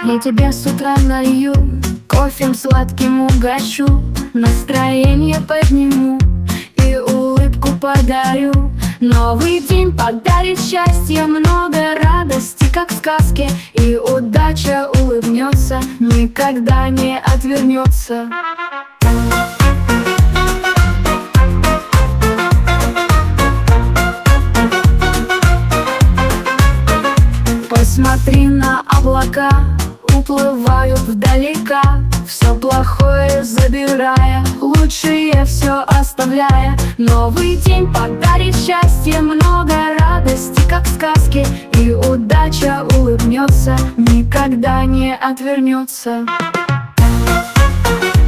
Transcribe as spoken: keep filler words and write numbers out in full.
Я тебя с утра налью, кофем сладким угощу, настроение подниму и улыбку подарю. Новый день подарит счастье, много радости, как в сказке, и удача улыбнется, никогда не отвернется. Посмотри на облака, уплывают вдалека, все плохое забирая, лучшее все оставляя. Новый день подарит счастье, много радости, как в сказке, и удача улыбнется, никогда не отвернется.